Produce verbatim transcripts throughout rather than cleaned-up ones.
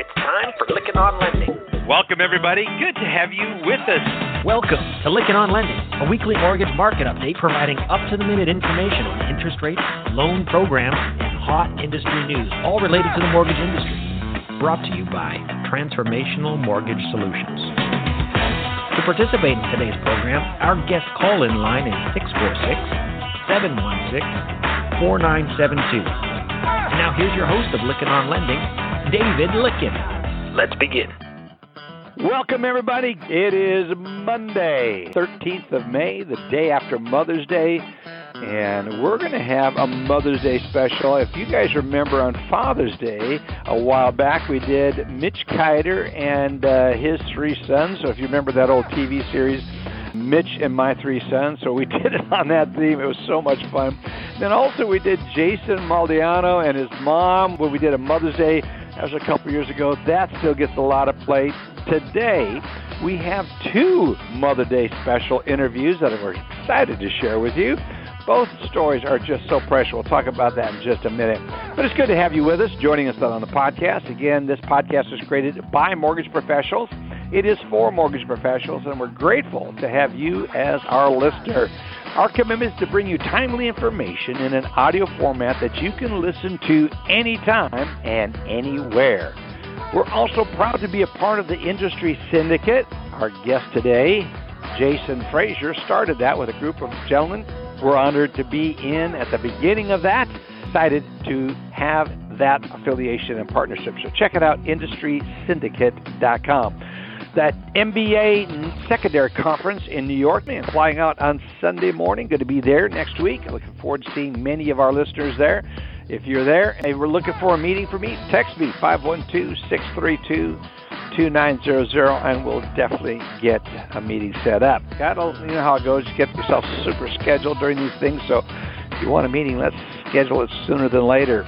It's time for Lykken on Lending. Welcome, everybody. Good to have you with us. Welcome to Lykken on Lending, a weekly mortgage market update providing up-to-the-minute information on interest rates, loan programs, and hot industry news, all related to the mortgage industry. Brought to you by Transformational Mortgage Solutions. To participate in today's program, our guest call-in line is six four six, seven one six, four nine seven two. Now here's your host of Lykken on Lending, David Lykken. Let's begin. Welcome, everybody. It is Monday, thirteenth of May, the day after Mother's Day, and we're going to have a Mother's Day special. If you guys remember on Father's Day, a while back, we did Mitch Kiter and uh, his three sons. So if you remember that old T V series, Mitch and My Three Sons, so we did it on that theme. It was so much fun. Then also we did Jason Maldiano and his mom when we did a Mother's Day. That was a couple years ago. That still gets a lot of play. Today, we have two Mother's Day special interviews that we're excited to share with you. Both stories are just so precious. We'll talk about that in just a minute. But it's good to have you with us, joining us on the podcast. Again, this podcast is created by mortgage professionals. It is for mortgage professionals, and we're grateful to have you as our listener. Our commitment is to bring you timely information in an audio format that you can listen to anytime and anywhere. We're also proud to be a part of the Industry Syndicate. Our guest today, Jason Frazier, started that with a group of gentlemen. We're honored to be in at the beginning of that. Excited to have that affiliation and partnership. So check it out, industry syndicate dot com. That M B A secondary conference in New York, man, flying out on Sunday morning. Going to be there next week. Looking forward to seeing many of our listeners there. If you're there and we're looking for a meeting for me, text me, five one two, six three two, two nine zero zero, and we'll definitely get a meeting set up. God, you know how it goes. You get yourself super scheduled during these things, so if you want a meeting, let's schedule it sooner than later.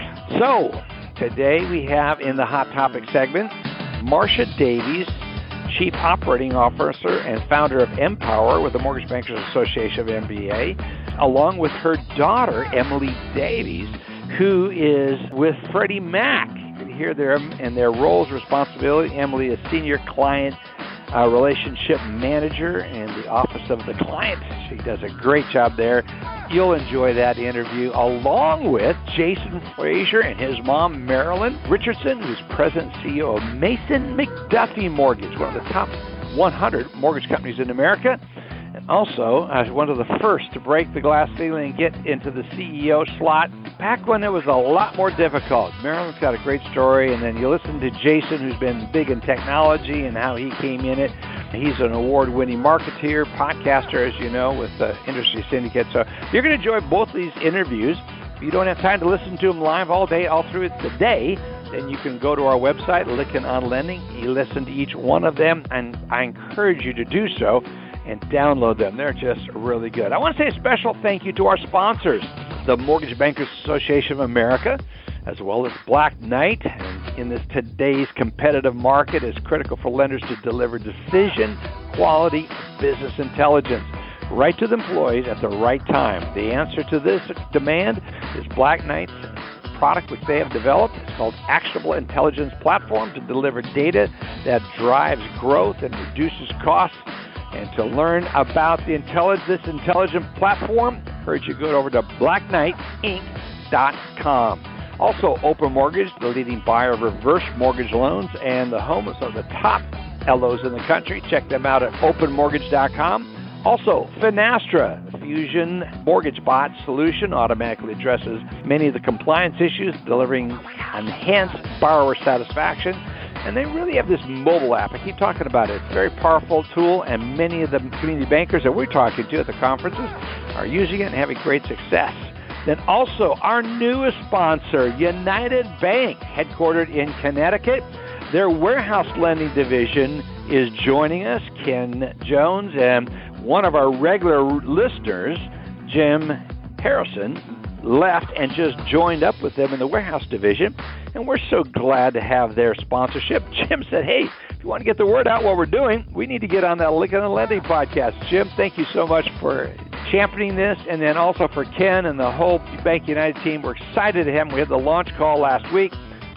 So, today we have in the Hot Topic segment, Marcia Davies, Chief Operating Officer and founder of Empower with the Mortgage Bankers Association of M B A, along with her daughter, Emily Davies, who is with Freddie Mac. You can hear their and their roles, responsibility. Emily is Senior Client uh, Relationship Manager in the Office of the Client. She does a great job there. You'll enjoy that interview, along with Jason Frazier and his mom, Marilyn Richardson, who's President and C E O of Mason McDuffie Mortgage, one of the top one hundred mortgage companies in America, and also as one of the first to break the glass ceiling and get into the C E O slot back when it was a lot more difficult. Marilyn's got a great story, and then you listen to Jason, who's been big in technology and how he came in it. He's an award-winning marketeer, podcaster, as you know, with the Industry Syndicate. So you're going to enjoy both these interviews. If you don't have time to listen to them live all day, all through the day, then you can go to our website, Lykken on Lending. You listen to each one of them, and I encourage you to do so and download them. They're just really good. I want to say a special thank you to our sponsors, the Mortgage Bankers Association of America, as well as Black Knight. And in this today's competitive market, it's critical for lenders to deliver decision, quality, business intelligence right to the employees at the right time. The answer to this demand is Black Knight's product which they have developed. It's called Actionable Intelligence Platform to deliver data that drives growth and reduces costs. And to learn about the intelligence, this intelligent platform, I encourage you to go over to black knight inc dot com. Also, Open Mortgage, the leading buyer of reverse mortgage loans and the home of some of the top L Os in the country. Check them out at open mortgage dot com. Also, Finastra, Fusion Mortgage Bot solution, automatically addresses many of the compliance issues, delivering enhanced borrower satisfaction. And they really have this mobile app. I keep talking about it. It's a very powerful tool, and many of the community bankers that we're talking to at the conferences are using it and having great success. Then also our newest sponsor, United Bank, headquartered in Connecticut. Their warehouse lending division is joining us. Ken Jones and one of our regular listeners, Jim Harrison, left and just joined up with them in the warehouse division, and we're so glad to have their sponsorship. Jim said, hey, if you want to get the word out what we're doing, we need to get on that Lykken on Lending podcast. Jim, thank you so much for championing this, and then also for Ken and the whole Bank United team. We're excited to have him. We had the launch call last week.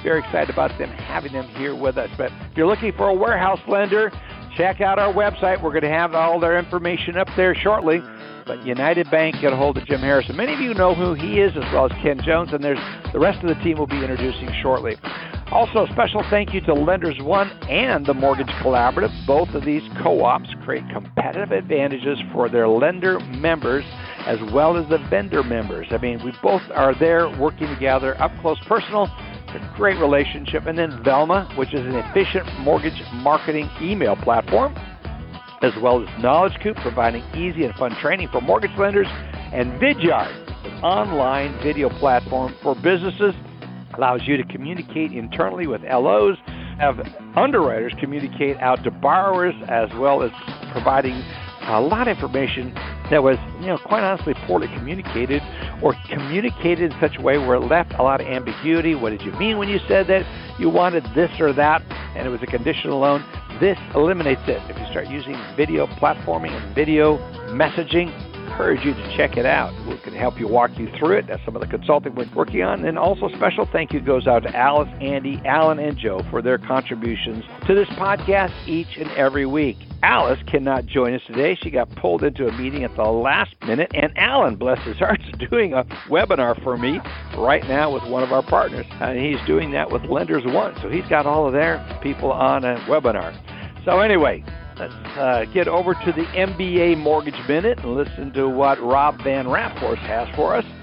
very excited about them having them here with us. But if you're looking for a warehouse lender, check out our website. We're going to have all their information up there shortly. But United Bank, get a hold of Jim Harrison. Many of you know who he is, as well as Ken Jones, and there's the rest of the team we'll be introducing shortly. Also, a special thank you to Lenders One and the Mortgage Collaborative. Both of these co-ops create competitive advantages for their lender members as well as the vendor members. I mean, we both are there working together, up close, personal. It's a great relationship. And then Velma, which is an efficient mortgage marketing email platform, as well as Knowledge Coop, providing easy and fun training for mortgage lenders, and Vidyard, an online video platform for businesses, allows you to communicate internally with L Os, have underwriters communicate out to borrowers, as well as providing a lot of information that was, you know, quite honestly poorly communicated, or communicated in such a way where it left a lot of ambiguity. What did you mean when you said that you wanted this or that, and it was a conditional loan? This eliminates it. If you start using video platforming and video messaging, I encourage you to check it out. We can help you walk you through it. That's some of the consulting we're working on. And also special thank you goes out to Alice, Andy, Alan, and Joe for their contributions to this podcast each and every week. Alice cannot join us today. She got pulled into a meeting at the last minute. And Alan, bless his heart, is doing a webinar for me right now with one of our partners. And he's doing that with Lenders One. So he's got all of their people on a webinar. So anyway, let's uh, get over to the M B A Mortgage Minute and listen to what Rob Van Raphorst has for us.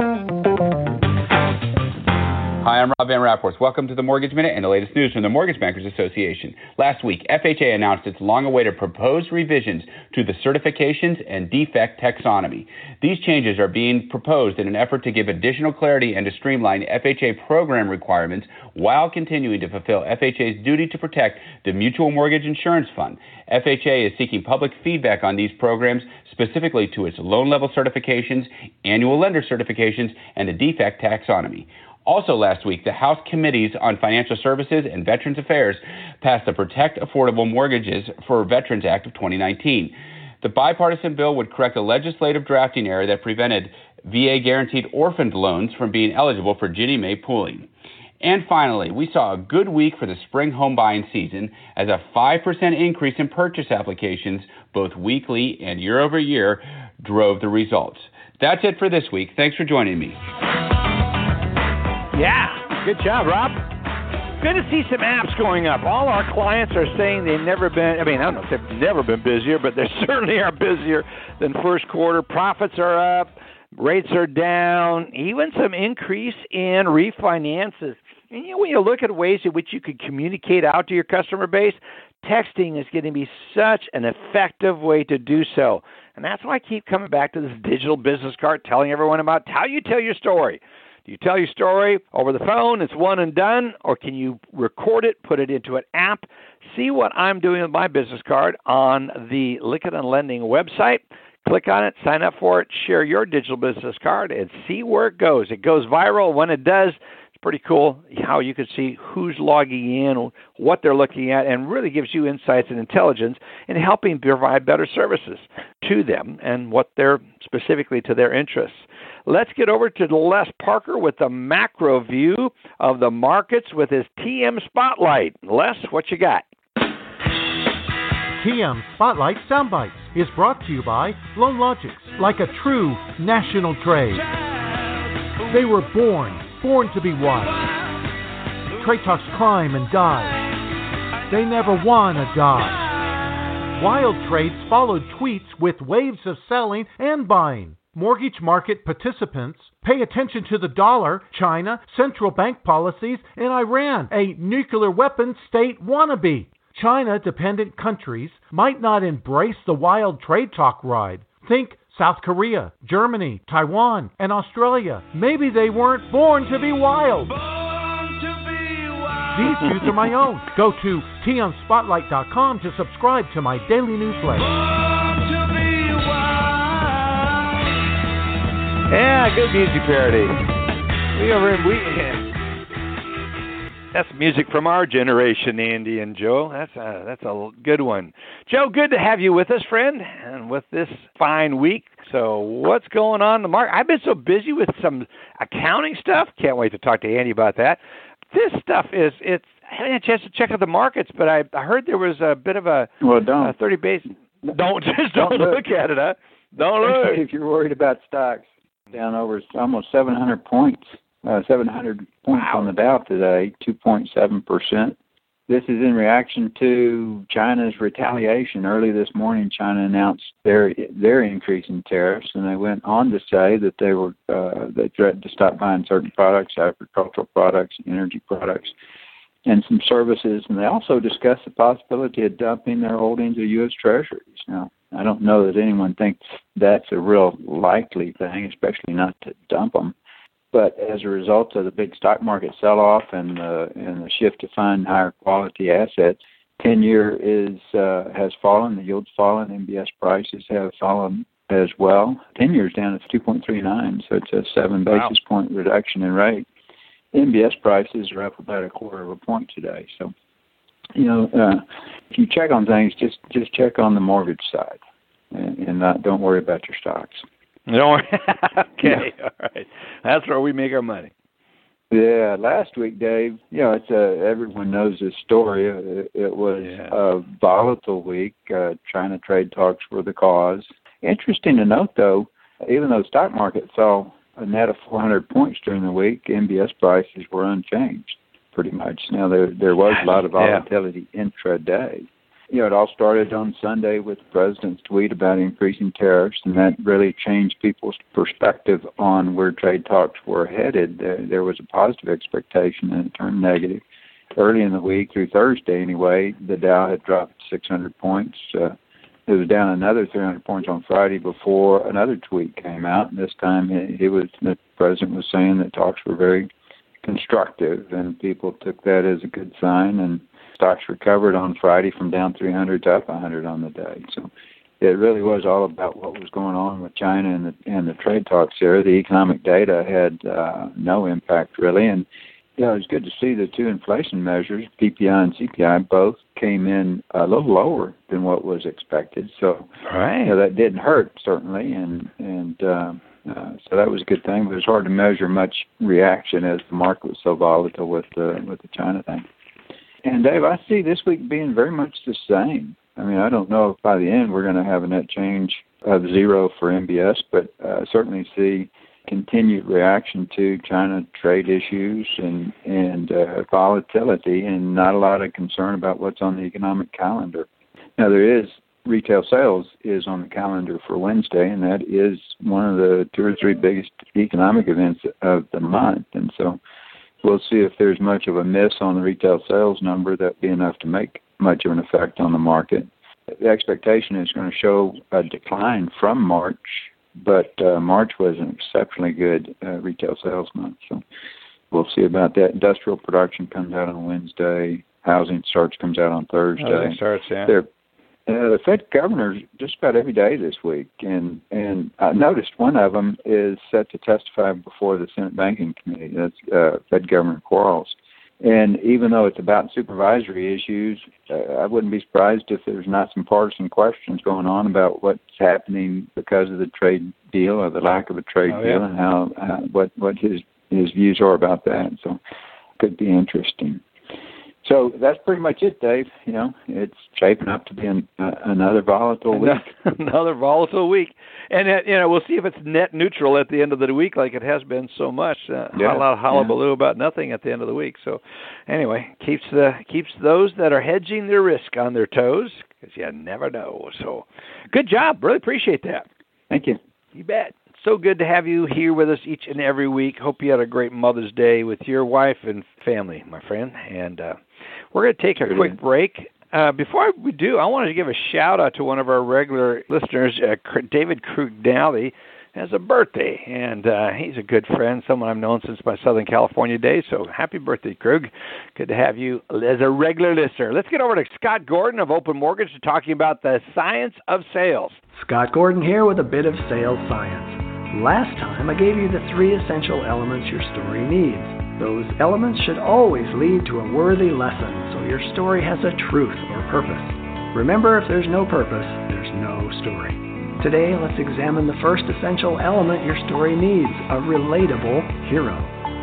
Hi, I'm Rob Van Raphorst. Welcome to the Mortgage Minute and the latest news from the Mortgage Bankers Association. Last week, F H A announced its long-awaited proposed revisions to the certifications and defect taxonomy. These changes are being proposed in an effort to give additional clarity and to streamline F H A program requirements while continuing to fulfill F H A's duty to protect the Mutual Mortgage Insurance Fund. F H A is seeking public feedback on these programs, specifically to its loan-level certifications, annual lender certifications, and the defect taxonomy. Also last week, the House Committees on Financial Services and Veterans Affairs passed the Protect Affordable Mortgages for Veterans Act of twenty nineteen. The bipartisan bill would correct a legislative drafting error that prevented V A-guaranteed orphaned loans from being eligible for Ginnie Mae pooling. And finally, we saw a good week for the spring home buying season as a five percent increase in purchase applications, both weekly and year over year, drove the results. That's it for this week. Thanks for joining me. Yeah, good job, Rob. Good to see some apps going up. All our clients are saying they've never been, I mean, I don't know if they've never been busier, but they certainly are busier than first quarter. Profits are up, rates are down, even some increase in refinances. And you know, when you look at ways in which you could communicate out to your customer base, texting is going to be such an effective way to do so. And that's why I keep coming back to this digital business card, telling everyone about how you tell your story. Do you tell your story over the phone, it's one and done, or can you record it, put it into an app? See what I'm doing with my business card on the Lykken and Lending website. Click on it, sign up for it, share your digital business card, and see where it goes. It goes viral. When it does, it's pretty cool how you can see who's logging in, what they're looking at, and really gives you insights and intelligence in helping provide better services to them and what they're specifically to their interests. Let's get over to Les Parker with the macro view of the markets with his T M Spotlight. Les, what you got? T M Spotlight Soundbites is brought to you by LoanLogix, like a true national trade. They were born, born to be wise. Trade talks climb and dive. They never won a dive. Wild trades followed tweets with waves of selling and buying. Mortgage market participants pay attention to the dollar, China, central bank policies, and Iran, a nuclear weapons state wannabe. China-dependent countries might not embrace the wild trade talk ride. Think South Korea, Germany, Taiwan, and Australia. Maybe they weren't born to be wild. These views are my own. Go to T M Spotlight dot com to subscribe to my daily newsletter. Yeah, good music parody. We over in, we, that's music from our generation, Andy and Joe. That's a, that's a good one. Joe, good to have you with us, friend, and with this fine week. So what's going on in the market? I've been so busy with some accounting stuff. Can't wait to talk to Andy about that. this stuff is, it's, I haven't had a chance to check out the markets, but I, I heard there was a bit of a well, don't. Uh, thirty base. Don't, just don't, don't look. look at it, huh? Don't Especially look. If you're worried about stocks, down over almost seven hundred points, uh, seven hundred points wow. on the Dow today, two point seven percent. This is in reaction to China's retaliation. Early this morning, China announced their their increase in tariffs, and they went on to say that they were uh, they threatened to stop buying certain products, agricultural products, energy products, and some services. And they also discussed the possibility of dumping their holdings of U S Treasuries. Now, I don't know that anyone thinks that's a real likely thing, especially not to dump them. But as a result of the big stock market sell-off and uh, and the shift to find higher quality assets, ten-year is uh, has fallen. The yield's fallen. M B S prices have fallen as well. ten-year is down to two point three nine, so it's a seven wow. basis point reduction in rate. M B S prices are up about a quarter of a point today. So, you know, uh, if you check on things, just just check on the mortgage side, and, and not don't worry about your stocks. No, okay, yeah. All right. That's where we make our money. Yeah, last week, Dave, you know, it's a, everyone knows this story. It, it was yeah. a volatile week. Uh, China trade talks were the cause. Interesting to note, though, even though the stock market saw a net of four hundred points during the week, M B S prices were unchanged pretty much. Now, there there was a lot of volatility yeah. intraday. You know, it all started on Sunday with the president's tweet about increasing tariffs, and that really changed people's perspective on where trade talks were headed. There, there was a positive expectation, and it turned negative. Early in the week, through Thursday anyway, the Dow had dropped six hundred points. Uh, it was down another three hundred points on Friday before another tweet came out. And this time, it, it was the president was saying that talks were very constructive, and people took that as a good sign. And stocks recovered on Friday from down three hundred to up one hundred on the day. So it really was all about what was going on with China and the, and the trade talks there. The economic data had uh, no impact really. And you know, it was good to see the two inflation measures, P P I and C P I, both came in a little lower than what was expected. So right. you know, that didn't hurt, certainly. And, and uh, uh, so that was a good thing. But it was hard to measure much reaction as the market was so volatile with, uh, with the China thing. And, Dave, I see this week being very much the same. I mean, I don't know if by the end we're going to have a net change of zero for M B S, but uh, certainly see continued reaction to China trade issues and, and uh, volatility, and not a lot of concern about what's on the economic calendar. Now, there is retail sales is on the calendar for Wednesday, and that is one of the two or three biggest economic events of the month. And so we'll see if there's much of a miss on the retail sales number that be enough to make much of an effect on the market. The expectation is going to show a decline from March, but uh, March was an exceptionally good uh, retail sales month. So we'll see about that. Industrial production comes out on Wednesday. Housing starts comes out on Thursday. Housing starts, yeah. They're, Uh, the Fed governors just about every day this week, and and I noticed one of them is set to testify before the Senate Banking Committee. That's uh, Fed Governor Quarles. And even though it's about supervisory issues, uh, I wouldn't be surprised if there's not some partisan questions going on about what's happening because of the trade deal or the lack of a trade oh, deal, yeah. and how uh, what what his his views are about that. So it could be interesting. So that's pretty much it, Dave. You know, it's shaping up to be an, uh, another volatile week. Another volatile week. And, uh, you know, we'll see if it's net neutral at the end of the week like it has been so much. Uh, yeah, a lot of hullabaloo yeah. about nothing at the end of the week. So, anyway, keeps the keeps those that are hedging their risk on their toes, because you never know. So, good job. Really appreciate that. Thank you. You bet. So good to have you here with us each and every week. Hope you had a great Mother's Day with your wife and family, my friend. And uh, we're going to take a sure quick did. break. Uh, before we do, I wanted to give a shout-out to one of our regular listeners, uh, David Krug-Dally, has a birthday. And uh, he's a good friend, someone I've known since my Southern California days. So happy birthday, Krug. Good to have you as a regular listener. Let's get over to Scott Gordon of Open Mortgage to talking about the science of sales. Scott Gordon here with a bit of sales science. Last time, I gave you the three essential elements your story needs. Those elements should always lead to a worthy lesson, so your story has a truth or purpose. Remember, if there's no purpose, there's no story. Today, let's examine the first essential element your story needs, a relatable hero.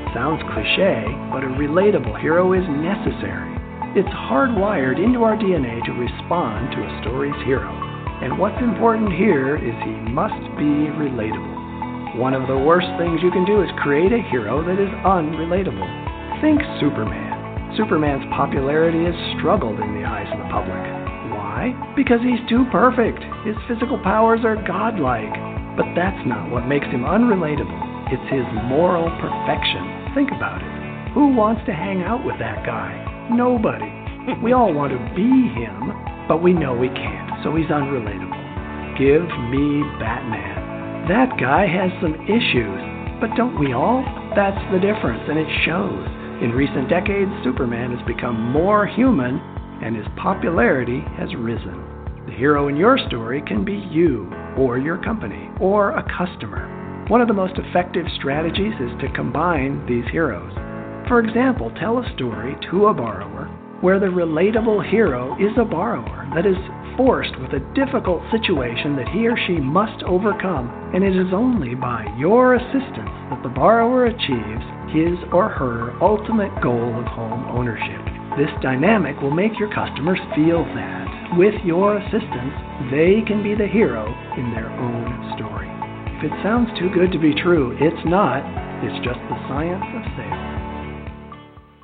sounds cliche, but a relatable hero is necessary. It's hardwired into our D N A to respond to a story's hero. And what's important here is he must be relatable. One of the worst things you can do is create a hero that is unrelatable. Think Superman. Superman's popularity has struggled in the eyes of the public. Why? Because he's too perfect. His physical powers are godlike. But that's not what makes him unrelatable. It's his moral perfection. Think about it. Who wants to hang out with that guy? Nobody. We all want to be him, but we know we can't, so he's unrelatable. Give me Batman. That guy has some issues, but don't we all? That's the difference, and it shows. In recent decades, Superman has become more human, and his popularity has risen. The hero in your story can be you, or your company, or a customer. One of the most effective strategies is to combine these heroes. For example, tell a story to a borrower where the relatable hero is a borrower that is forced with a difficult situation that he or she must overcome, and it is only by your assistance that the borrower achieves his or her ultimate goal of home ownership. This dynamic will make your customers feel that, with your assistance, they can be the hero in their own story. If it sounds too good to be true, it's not. It's just the science of sales.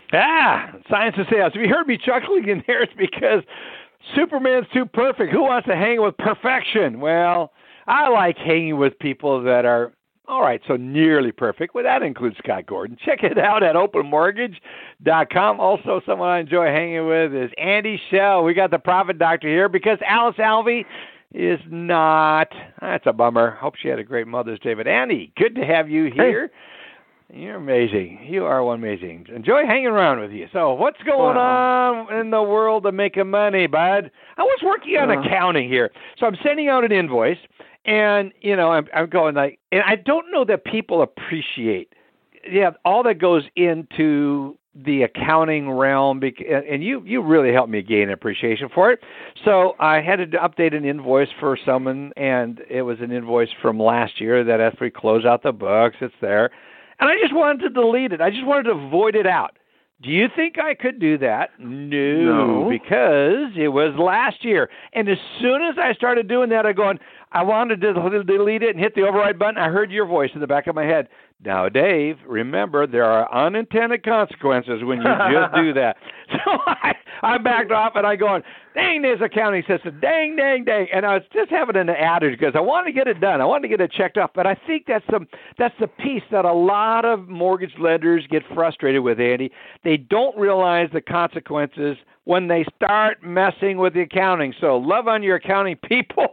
Ah, science of sales. If you heard me chuckling in there, it's because Superman's too perfect. Who wants to hang with perfection? Well, I like hanging with people that are, all right, so nearly perfect. Well, that includes Scott Gordon. Check it out at open mortgage dot com. Also, someone I enjoy hanging with is Andy Schell. We got the Profit Doctor here because Alice Alvey is not. That's a bummer. Hope she had a great Mother's Day. But Andy, good to have you here. Hey. You're amazing. You are one amazing. Enjoy hanging around with you. So what's going wow. on in the world of making money, bud? I was working on uh, accounting here. So I'm sending out an invoice, and, you know, I'm, I'm going like, and I don't know that people appreciate, yeah, all that goes into the accounting realm, and you, you really helped me gain appreciation for it. So I had to update an invoice for someone, and it was an invoice from last year that after we close out the books, it's there. And I just wanted to delete it. I just wanted to void it out. Do you think I could do that? No, no, because it was last year. And as soon as I started doing that, I going, I wanted to delete it and hit the override button. I heard your voice in the back of my head. Now, Dave, remember, there are unintended consequences when you just do that. So I, I backed off, and I going, dang this accounting system, dang, dang, dang. And I was just having an attitude because I wanted to get it done. I wanted to get it checked off. But I think that's the, that's the piece that a lot of mortgage lenders get frustrated with, Andy. They don't realize the consequences when they start messing with the accounting. So love on your accounting people.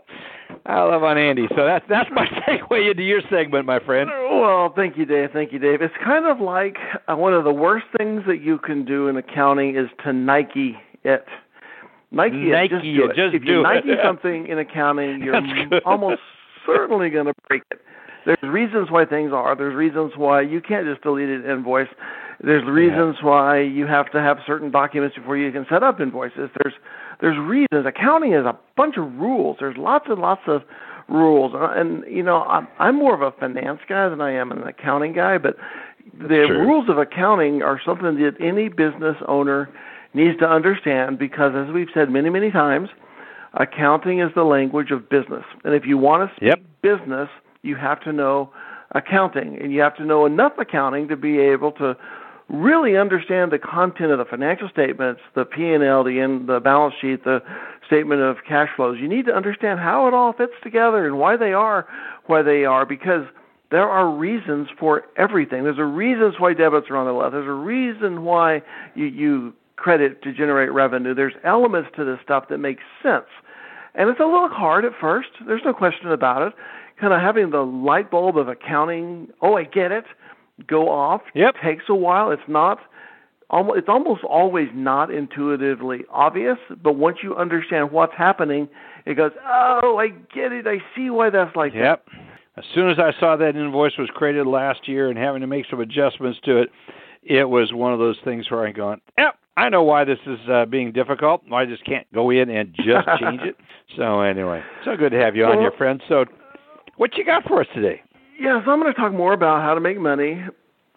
I love on Andy. So that's that's my segue into your segment, my friend. Well, thank you, Dave. Thank you, Dave. It's kind of like uh, one of the worst things that you can do in accounting is to Nike it. Nike, Nike it. Just do it. Just if do you it. Nike something in accounting, you're almost certainly going to break it. There's reasons why things are. There's reasons why you can't just delete an invoice. There's reasons yeah. why you have to have certain documents before you can set up invoices. There's there's reasons. Accounting is a bunch of rules. There's lots and lots of rules. And, you know, I'm, I'm more of a finance guy than I am an accounting guy, but the sure. rules of accounting are something that any business owner needs to understand because, as we've said many, many times, accounting is the language of business. And if you want to speak yep. business, you have to know accounting, and you have to know enough accounting to be able to really understand the content of the financial statements, the P and L, the, in, the balance sheet, the statement of cash flows. You need to understand how it all fits together and why they are why they are, because there are reasons for everything. There's a reasons why debits are on the left. There's a reason why you, you credit to generate revenue. There's elements to this stuff that make sense. And it's a little hard at first. There's no question about it. Kind of having the light bulb of accounting, oh, I get it, go off. Yep. It takes a while. It's not almost it's almost always not intuitively obvious, but once you understand what's happening, it goes, oh, I get it. I see why that's like yep. that. As soon as I saw that invoice was created last year and having to make some adjustments to it, it was one of those things where I'm going, yep, I know why this is uh, being difficult. I just can't go in and just change it. So anyway, so good to have you well, on, your friend. So what you got for us today? Yeah, so I'm going to talk more about how to make money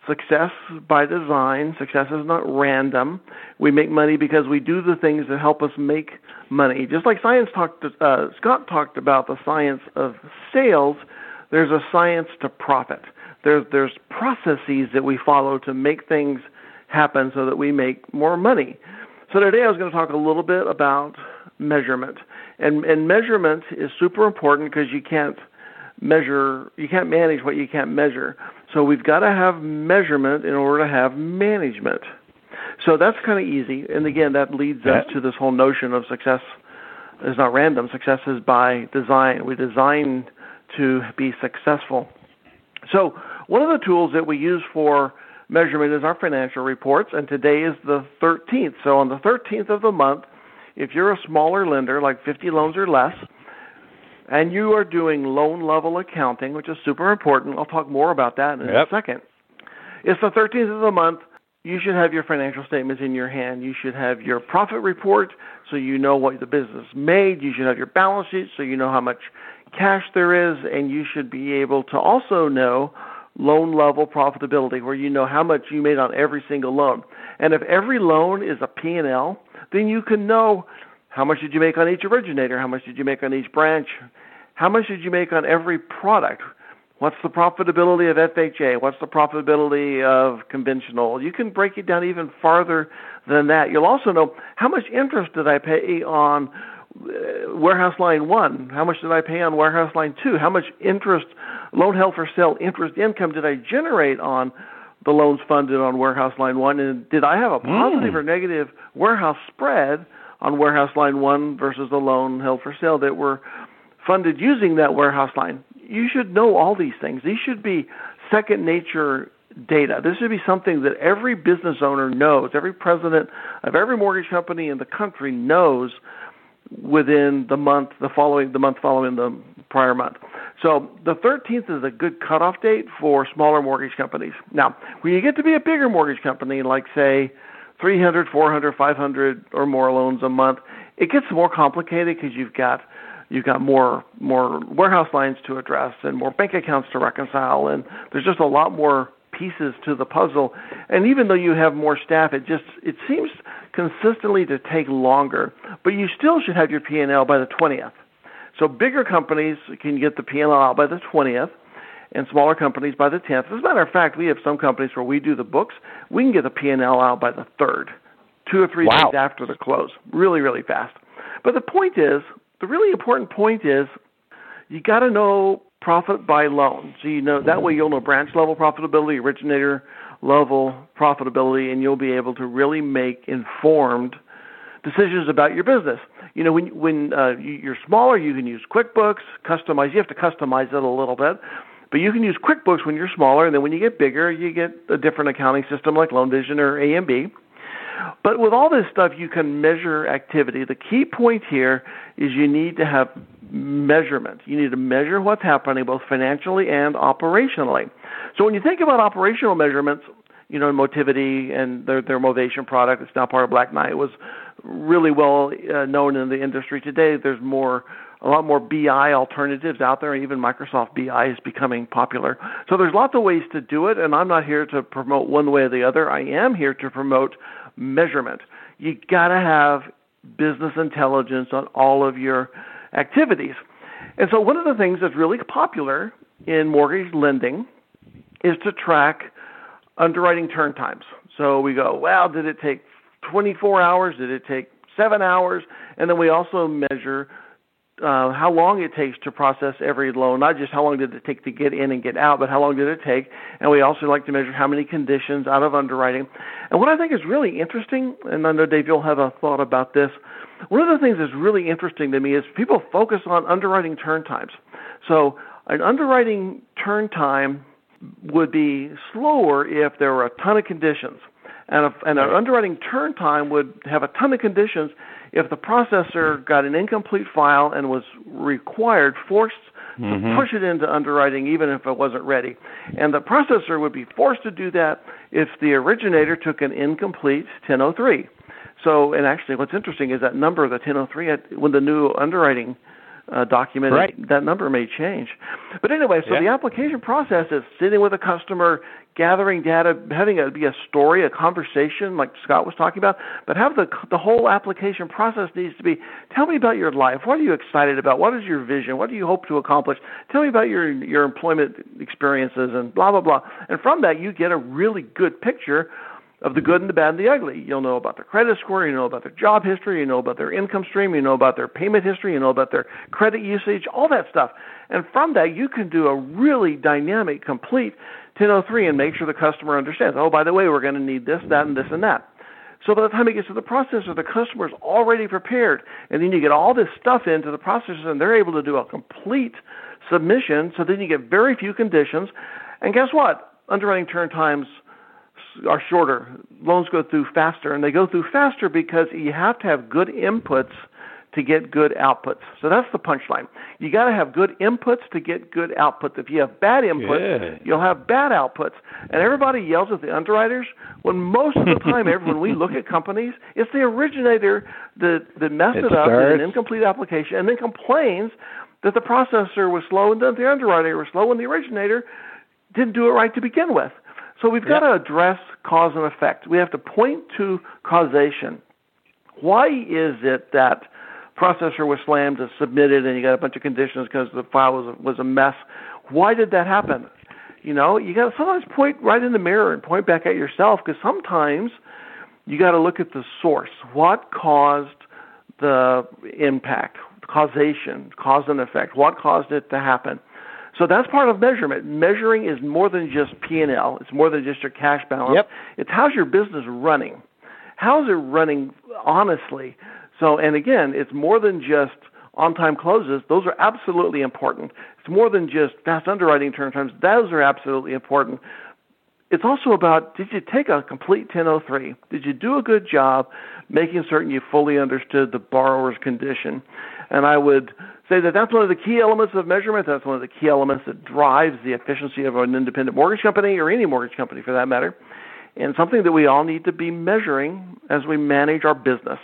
success by design. Success is not random. We make money because we do the things that help us make money. Just like science talked, uh, Scott talked about the science of sales, there's a science to profit. There's, there's processes that we follow to make things happen so that we make more money. So today I was going to talk a little bit about measurement. And, and measurement is super important because you can't measure, you can't manage what you can't measure. So we've got to have measurement in order to have management. So that's kind of easy. And again, that leads us to this whole notion of success is not random. Success is by design. We design to be successful. So one of the tools that we use for measurement is our financial reports, and today is the thirteenth. So on the thirteenth of the month, if you're a smaller lender, like fifty loans or less, and you are doing loan level accounting, which is super important. I'll talk more about that in yep. a second. It's the thirteenth of the month. You should have your financial statements in your hand. You should have your profit report so you know what the business made. You should have your balance sheet so you know how much cash there is, and you should be able to also know loan level profitability, where you know how much you made on every single loan. And if every loan is a P and L, then you can know how much did you make on each originator, how much did you make on each branch, how much did you make on every product, what's the profitability of F H A, what's the profitability of conventional. You can break it down even farther than that. You'll also know how much interest did I pay on uh, warehouse line one, how much did I pay on warehouse line two, how much interest, loan held for sale interest income did I generate on the loans funded on warehouse line one, and did I have a positive mm. or negative warehouse spread on warehouse line one versus the loan held for sale that were funded using that warehouse line. You should know all these things. These should be second nature data. This should be something that every business owner knows, every president of every mortgage company in the country knows within the month, the following, the month following the prior month. So the thirteenth is a good cutoff date for smaller mortgage companies. Now, when you get to be a bigger mortgage company, like say three hundred, four hundred, five hundred or more loans a month, it gets more complicated because you've got you've got more more warehouse lines to address and more bank accounts to reconcile, and there's just a lot more pieces to the puzzle. And even though you have more staff, it just it seems consistently to take longer. But you still should have your P and L by the twentieth. So bigger companies can get the P and L out by the twentieth, and smaller companies by the tenth. As a matter of fact, we have some companies where we do the books. We can get the P and L out by the third, two or three wow. days after the close, really, really fast. But the point is, the really important point is, you got to know profit by loan. So you know that way you'll know branch level profitability, originator level profitability, and you'll be able to really make informed decisions about your business. You know, when when uh, you're smaller, you can use QuickBooks, customize. You have to customize it a little bit, but you can use QuickBooks when you're smaller, and then when you get bigger, you get a different accounting system like LoanVision or A M B. But with all this stuff, you can measure activity. The key point here is you need to have measurement. You need to measure what's happening both financially and operationally. So when you think about operational measurements, you know, Motivity and their, their Movation product, it's now part of Black Knight, was really well uh, known in the industry. Today, there's more, a lot more B I alternatives out there, and even Microsoft B I is becoming popular. So there's lots of ways to do it, and I'm not here to promote one way or the other. I am here to promote measurement. You got to have business intelligence on all of your activities. And so one of the things that's really popular in mortgage lending is to track underwriting turn times. So we go, well, did it take twenty-four hours? Did it take seven hours? And then we also measure uh, how long it takes to process every loan, not just how long did it take to get in and get out, but how long did it take. And we also like to measure how many conditions out of underwriting. And what I think is really interesting, and I know, Dave, you'll have a thought about this, one of the things that's really interesting to me is people focus on underwriting turn times. So an underwriting turn time would be slower if there were a ton of conditions. And, a, and an underwriting turn time would have a ton of conditions if the processor got an incomplete file and was required, forced mm-hmm. to push it into underwriting even if it wasn't ready. And the processor would be forced to do that if the originator took an incomplete ten oh three. So, and actually what's interesting is that number, the ten oh three, when the new underwriting uh, documented, right. that number may change. But anyway, so yeah. the application process is sitting with a customer, gathering data, having it be a story, a conversation, like Scott was talking about, but have the the whole application process needs to be, tell me about your life. What are you excited about? What is your vision? What do you hope to accomplish? Tell me about your your employment experiences and blah, blah, blah. And from that, you get a really good picture of the good and the bad and the ugly. You'll know about their credit score, you know about their job history, you know about their income stream, you know about their payment history, you know about their credit usage, all that stuff. And from that, you can do a really dynamic, complete ten oh three and make sure the customer understands, oh, by the way, we're going to need this, that, and this, and that. So by the time it gets to the processor, the customer's already prepared. And then you get all this stuff into the processor, and they're able to do a complete submission, so then you get very few conditions. And guess what? Underwriting turn times are shorter. Loans go through faster, and they go through faster because you have to have good inputs to get good outputs. So that's the punchline. You got to have good inputs to get good outputs. If you have bad inputs, Good. you'll have bad outputs. And everybody yells at the underwriters when most of the time, when we look at companies, it's the originator that, that messed it, it up starts. in an incomplete application and then complains that the processor was slow and that the underwriter was slow and the originator didn't do it right to begin with. So we've got Yep. to address cause and effect. We have to point to causation. Why is it that processor was slammed and submitted and you got a bunch of conditions because the file was a, was a mess? Why did that happen? You know, you got to sometimes point right in the mirror and point back at yourself, because sometimes you got to look at the source. What caused the impact, causation, cause and effect? What caused it to happen? So that's part of measurement. Measuring is more than just P and L. It's more than just your cash balance. Yep. It's how's your business running? How's it running honestly? So, and again, it's more than just on-time closes. Those are absolutely important. It's more than just fast underwriting turn times. Those are absolutely important. It's also about, did you take a complete ten oh three? Did you do a good job making certain you fully understood the borrower's condition? And I would say that that's one of the key elements of measurement. That's one of the key elements that drives the efficiency of an independent mortgage company, or any mortgage company for that matter, and something that we all need to be measuring as we manage our business.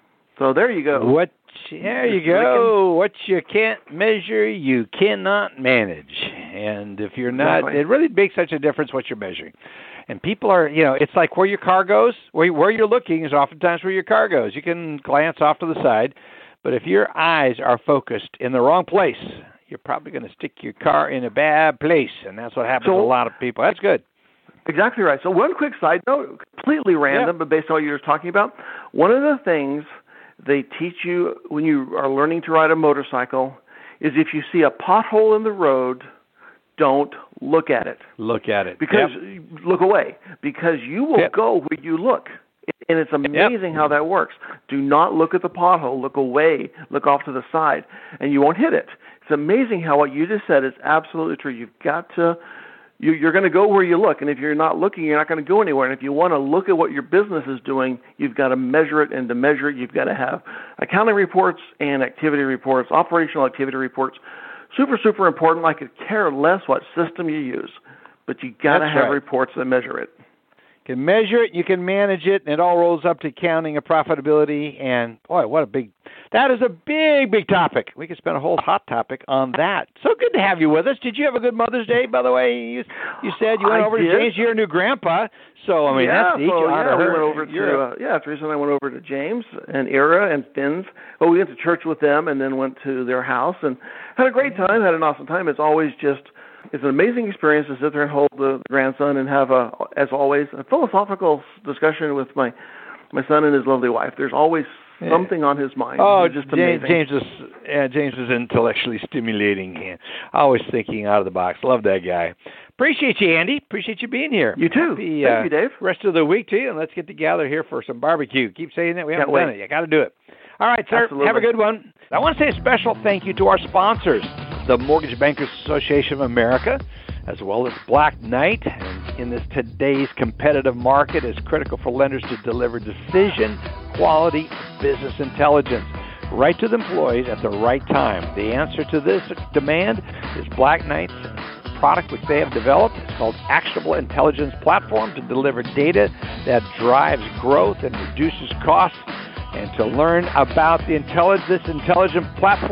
So there you go. What? There you go. What you can't measure, you cannot manage. And if you're not, Exactly. it really makes such a difference what you're measuring. And people are, you know, it's like where your car goes, where, where you're looking is oftentimes where your car goes. You can glance off to the side, but if your eyes are focused in the wrong place, you're probably going to stick your car in a bad place. And that's what happens So- to a lot of people. That's good. Exactly right. So one quick side note, completely random, Yeah. but based on what you were talking about, one of the things they teach you when you are learning to ride a motorcycle is if you see a pothole in the road, don't look at it. Look at it. Because Yep. look away, because you will Yep. go where you look. And it's amazing how that works. Do not look at the pothole. Look away. Look off to the side, and you won't hit it. It's amazing how what you just said is absolutely true. You've got to, you, you're going to go where you look, and if you're not looking, you're not going to go anywhere. And if you want to look at what your business is doing, you've got to measure it, and to measure it, you've got to have accounting reports and activity reports, operational activity reports. Super, super important. I could care less what system you use, but you got to That's have right. reports that measure it. You can measure it, you can manage it, and it all rolls up to accounting and profitability. And boy, what a big, that is a big, big topic. We could spend a whole hot topic on that. So good to have you with us. Did you have a good Mother's Day, by the way? You, you said you went I over did. to James. You're a new grandpa. So, I mean, yeah, that's neat. so, You honor yeah, we her. went over You're to, a- uh, yeah, Teresa and I went over to James and Ira and Finn's. Well, we went to church with them and then went to their house and had a great time, had an awesome time. It's always just, it's an amazing experience to sit there and hold the grandson and have, a, as always, a philosophical discussion with my, my son and his lovely wife. There's always Yeah. something on his mind. Oh, It's just James, amazing. James was yeah, James was intellectually stimulating and always thinking out of the box. Love that guy. Appreciate you, Andy. Appreciate you being here. You too. Happy, Thank uh, you, Dave. Rest of the week to you, and let's get together here for some barbecue. Keep saying that we haven't Can't done wait. it. You got to do it. All right, sir. Absolutely. Have a good one. I want to say a special thank you to our sponsors, the Mortgage Bankers Association of America, as well as Black Knight. And in this today's competitive market, it's critical for lenders to deliver decision quality business intelligence right to the employees at the right time. The answer to this demand is Black Knight's product which they have developed. It's called Actionable Intelligence Platform to deliver data that drives growth and reduces costs. And to learn about the intelligence, this intelligent platform,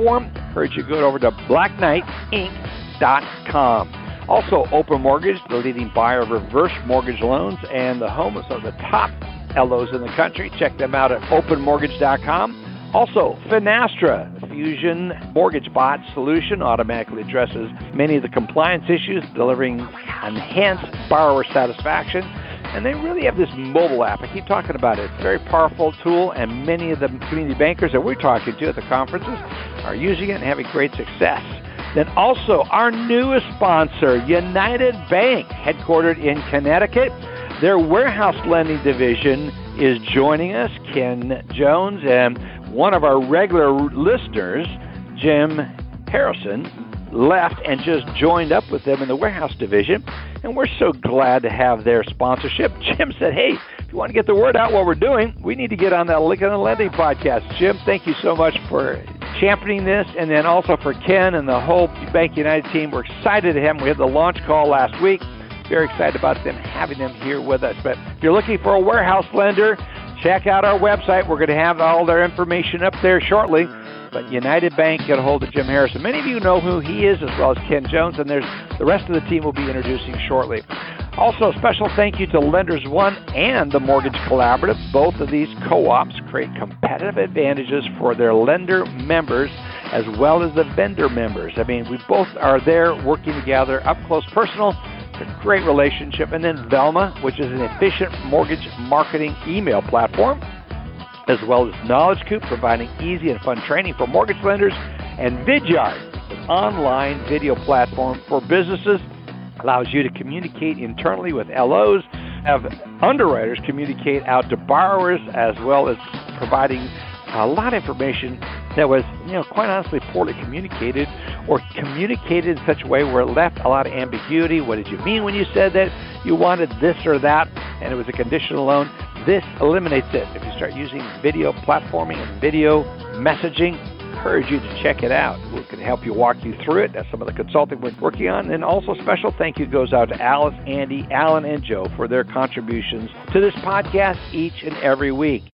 Encourage you to go over to black knight inc dot com. Also, Open Mortgage, the leading buyer of reverse mortgage loans and the home of some of the top L Os in the country. Check them out at open mortgage dot com. Also, Finastra, Fusion Mortgage Bot solution, automatically addresses many of the compliance issues, delivering enhanced borrower satisfaction. And they really have this mobile app. I keep talking about it. It's a very powerful tool, and many of the community bankers that we're talking to at the conferences are using it and having great success. Then also, our newest sponsor, United Bank, headquartered in Connecticut. Their warehouse lending division is joining us, Ken Jones, and one of our regular listeners, Jim Harrison, left and just joined up with them in the warehouse division, and we're so glad to have their sponsorship. Jim said, hey, if you want to get the word out what we're doing, we need to get on that Lincoln and Lending podcast. Jim, thank you so much for championing this, and then also for Ken and the whole Bank United team. We're excited to have them. We had the launch call last week. Very excited about them having them here with us. But if you're looking for a warehouse lender, check out our website. We're going to have all their information up there shortly. But United Bank, get a hold of Jim Harrison. Many of you know who he is, as well as Ken Jones, and there's the rest of the team we'll be introducing shortly. Also, a special thank you to Lenders One and the Mortgage Collaborative. Both of these co-ops create competitive advantages for their lender members as well as the vendor members. I mean, we both are there working together, up close, personal. It's a great relationship. And then Velma, which is an efficient mortgage marketing email platform, as well as Knowledge Coop, providing easy and fun training for mortgage lenders, and Vidyard, an online video platform for businesses, allows you to communicate internally with L Os, have underwriters communicate out to borrowers, as well as providing a lot of information that was, you know, quite honestly poorly communicated, or communicated in such a way where it left a lot of ambiguity. What did you mean when you said that you wanted this or that, and it was a conditional loan? This eliminates it. If you start using video platforming and video messaging, I encourage you to check it out. We can help you walk you through it. That's some of the consulting we're working on. And also special thank you goes out to Alice, Andy, Alan, and Joe for their contributions to this podcast each and every week.